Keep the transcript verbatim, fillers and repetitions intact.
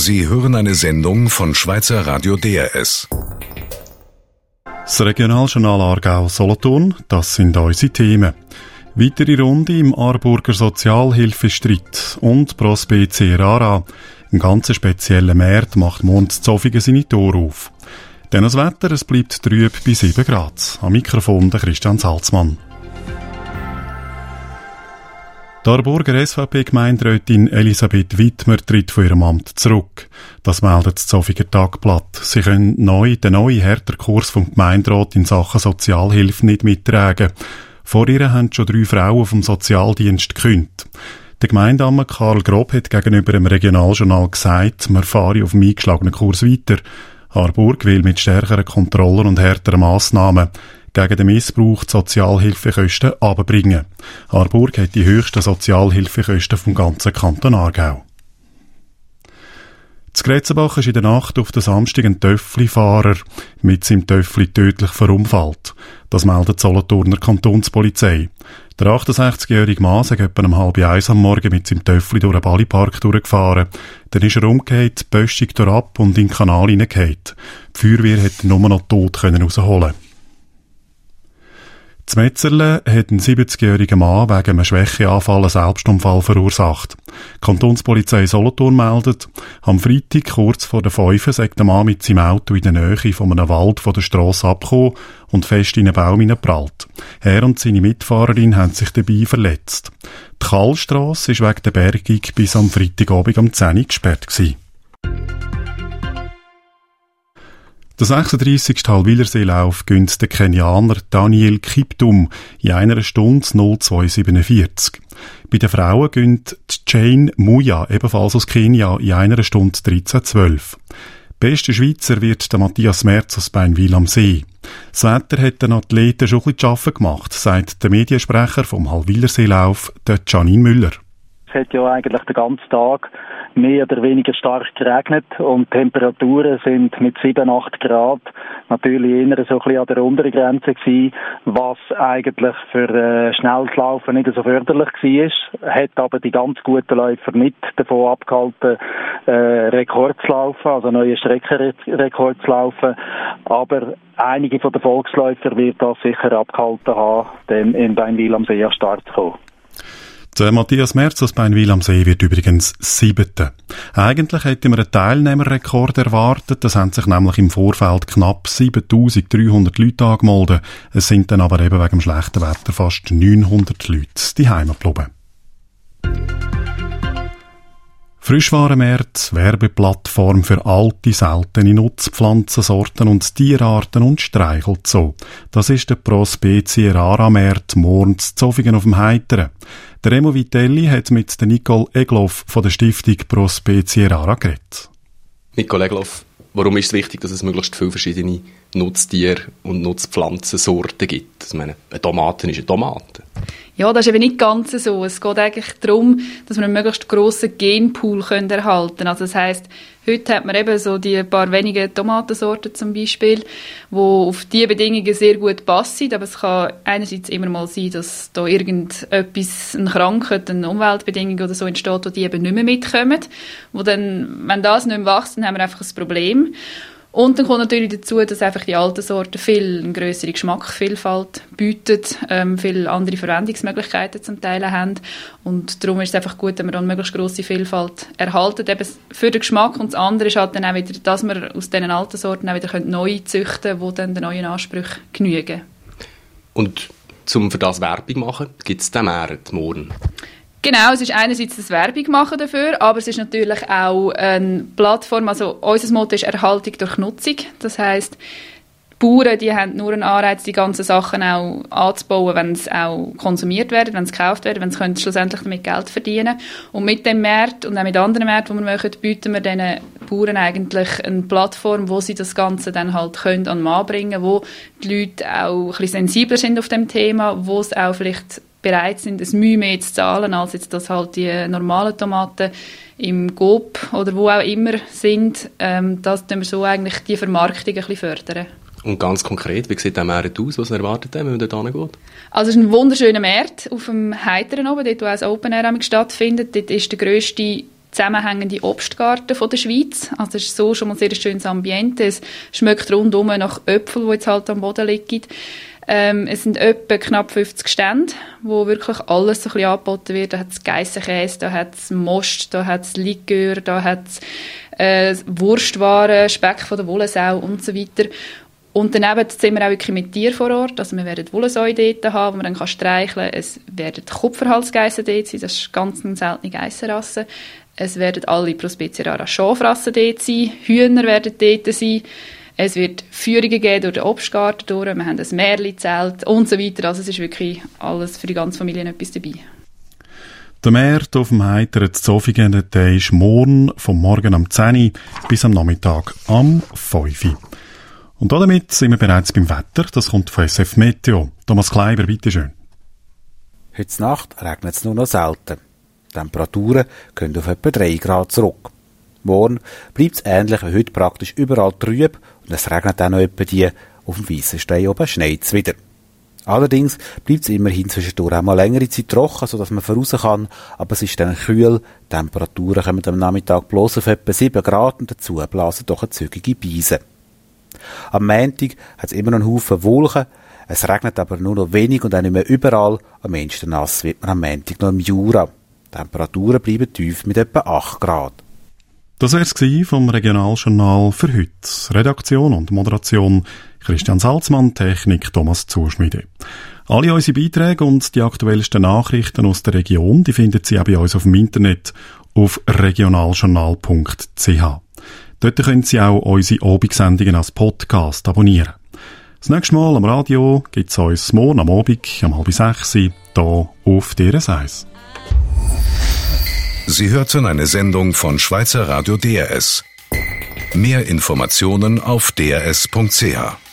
Sie hören eine Sendung von Schweizer Radio D R S. Das Regionaljournal Aargau-Solothurn, das sind unsere Themen. Weitere Runde im Aarburger Sozialhilfestreit und Pro Spezie Rara. Ein ganz spezieller Markt macht morgen in Zofingen seine Tore auf. Dann das Wetter, es bleibt trüb bei sieben Grad. Am Mikrofon der Christian Salzmann. Die Aarburger S V P-Gemeinderätin Elisabeth Wittmer tritt von ihrem Amt zurück. Das meldet das Zofiger Tagblatt. Sie können neu, den neuen härteren Kurs vom Gemeinderat in Sachen Sozialhilfe nicht mittragen. Vor ihr haben schon drei Frauen vom Sozialdienst gekündigt. Der Gemeindeammer Karl Grob hat gegenüber dem Regionaljournal gesagt, man fahre auf dem eingeschlagenen Kurs weiter. Aarburg will mit stärkeren Kontrollen und härteren Massnahmen gegen den Missbrauch die Sozialhilfekosten runterbringen. Aarburg hat die höchsten Sozialhilfekosten vom ganzen Kanton Aargau. In Grätzenbach ist in der Nacht auf den Samstag ein Töffli-Fahrer mit seinem Töffli tödlich verunfallt. Das meldet die Solothurner Kantonspolizei. Der achtundsechzigjährige Mann sei etwa um halb eins am Morgen mit seinem Töffli durch einen Ballipark durchgefahren. Dann ist er umgekehrt, die Böschung durchab und in den Kanal hineingefallen. Die Feuerwehr konnte nur noch tot rausholen. In Metzerle hat ein siebzigjähriger Mann wegen einem Schwächeanfall einen Selbstunfall verursacht. Die Kantonspolizei Solothurn meldet, am Freitag kurz vor der fünf sei der Mann mit seinem Auto in der Nähe von einem Wald von der Strasse abgekommen und fest in einen Baum hineingeprallt. Er und seine Mitfahrerin haben sich dabei verletzt. Die Kallstrasse ist wegen der Bergung bis am Freitagabend um zehn Uhr gesperrt gewesen. Der sechsunddreissigste Halwilerseelauf gönnt der Kenianer Daniel Kiptum in einer Stunde null zwei siebenundvierzig. Bei den Frauen gönnt Jane Muya, ebenfalls aus Kenia, in einer Stunde dreizehn zwölf. Bester Schweizer wird der Matthias Merz aus Beinwil am See. Das Wetter hat den Athleten schon ein bisschen zu arbeiten gemacht, sagt der Mediensprecher vom Halwilerseelauf, der Janine Müller. Es hat ja eigentlich den ganzen Tag mehr oder weniger stark geregnet und die Temperaturen sind mit sieben, acht Grad natürlich eher so ein bisschen an der unteren Grenze gewesen, was eigentlich für äh, schnelles Laufen nicht so förderlich war. Hat aber die ganz guten Läufer nicht davon abgehalten, äh, Rekord zu laufen, also neue Streckenrekord zu laufen. Aber einige von den Volksläufern wird das sicher abgehalten haben, dann in Beinwil am See an Start zu kommen. Der Matthias Merz aus Beinwil am See wird übrigens Siebter. Eigentlich hätten wir einen Teilnehmerrekord erwartet. Das haben sich nämlich im Vorfeld knapp siebentausenddreihundert Leute angemeldet. Es sind dann aber eben wegen dem schlechten Wetter fast neunhundert Leute die Heime geblieben. Frischwarenmärkte, Werbeplattform für alte, seltene Nutzpflanzensorten und Tierarten und Streichelzoo. Das ist der Pro Spezie Rara Markt morgen in Zofingen auf dem Heiteren. Der Remo Vitelli hat mit der Nicole Egloff von der Stiftung Pro Spezie Rara geredet. Nicole Egloff, warum ist es wichtig, dass es möglichst viele verschiedene Nutztier- und Nutzpflanzensorten gibt? Ich meine, eine Tomate ist eine Tomate. Ja, das ist eben nicht ganz so. Es geht eigentlich darum, dass wir einen möglichst grossen Genpool können erhalten können. Also das heisst, heute hat man eben so die paar wenige Tomatensorten zum Beispiel, die auf diese Bedingungen sehr gut passen. Aber es kann einerseits immer mal sein, dass da irgendetwas, eine Krankheit, eine Umweltbedingung oder so entsteht, wo die eben nicht mehr mitkommen. Wo dann, wenn das nicht mehr wächst, dann haben wir einfach ein Problem. Und dann kommt natürlich dazu, dass einfach die alten Sorten viel eine grössere Geschmacksvielfalt bieten, ähm, viele andere Verwendungsmöglichkeiten zum Teil haben. Und darum ist es einfach gut, wenn wir dann eine möglichst grosse Vielfalt erhalten, eben für den Geschmack. Und das andere ist halt dann auch wieder, dass wir aus diesen alten Sorten auch wieder neu züchten können, die dann den neuen Ansprüchen genügen. Und um für das Werbung machen, gibt es den Markt morgen? Genau, es ist einerseits das Werbung machen dafür, aber es ist natürlich auch eine Plattform, also unser Motto ist Erhaltung durch Nutzung. Das heisst, die Bauern, die haben nur einen Anreiz, die ganzen Sachen auch anzubauen, wenn sie auch konsumiert werden, wenn sie gekauft werden, wenn sie können schlussendlich damit Geld verdienen. Und mit dem Markt und auch mit anderen Märkten, die wir machen, bieten wir diesen Bauern eigentlich eine Plattform, wo sie das Ganze dann halt können an den Mann bringen, wo die Leute auch ein bisschen sensibler sind auf dem Thema, wo es auch vielleicht bereit sind, ein Mühe mehr zu zahlen, als jetzt das halt die normalen Tomaten im Coop oder wo auch immer sind. Ähm, das tun wir so eigentlich die Vermarktung ein bisschen fördern. Und ganz konkret, wie sieht der Markt aus, was ihr erwartet, wenn man dort hingeht? Also es ist ein wunderschöner Markt auf dem Heiteren oben, dort wo auch das Open Air stattfindet. Dort ist der grösste zusammenhängende Obstgarten von der Schweiz. Also es ist so schon mal sehr ein schönes Ambiente. Es schmeckt rundum nach Äpfeln, die jetzt halt am Boden liegen. Ähm, es sind etwa knapp fünfzig Stände, wo wirklich alles so ein bisschen angeboten wird. Da hat es Geissenkäse, da hat es Most, da hat es Likör, da hat es äh, Wurstwaren, Speck von der Wollensau und so weiter. Und daneben sind wir auch wirklich mit Tieren vor Ort. Also wir werden Wollensau dort haben, wo man dann kann streicheln kann. Es werden Kupferhalsgeissen dort sein, das ist ganz eine seltene Geissenrasse. Es werden alle Prospezia rara Schafrassen dort sein, Hühner werden dort sein. Es wird Führungen geben durch den Obstgarten durch, wir haben ein Märli-Zelt und so weiter. Also es ist wirklich alles für die ganze Familie etwas dabei. Der Markt auf dem Heiteren Zofingen, der ist morgen vom Morgen am zehn Uhr bis am Nachmittag am fünf Uhr. Und damit sind wir bereits beim Wetter. Das kommt von S F Meteo. Thomas Kleiber, bitteschön. Heute Nacht regnet es nur noch selten. Die Temperaturen gehen auf etwa drei Grad zurück. Morgen bleibt es ähnlich wie heute praktisch überall trüb und es regnet auch noch etwa die auf dem weißen Stein oben schneit es wieder. Allerdings bleibt es immerhin zwischendurch auch mal längere Zeit trocken, sodass man voraus kann, aber es ist dann kühl. Die Temperaturen kommen am Nachmittag bloß auf etwa sieben Grad und dazu blasen doch eine zügige Beise. Am Montag hat es immer noch einen Haufen Wolken, es regnet aber nur noch wenig und auch nicht mehr überall. Am meisten nass wird man am Montag noch im Jura. Die Temperaturen bleiben tief mit etwa acht Grad. Das war es vom Regionaljournal für heute. Redaktion und Moderation Christian Salzmann, Technik Thomas Zuschmiede. Alle unsere Beiträge und die aktuellsten Nachrichten aus der Region, die finden Sie auch bei uns auf dem Internet auf regionaljournal punkt c h. Dort können Sie auch unsere Abendsendungen als Podcast abonnieren. Das nächste Mal am Radio gibt es uns morgen am Abend um halb sechs hier auf D R S eins. Sie hörten eine Sendung von Schweizer Radio D R S. Mehr Informationen auf d r s punkt c h.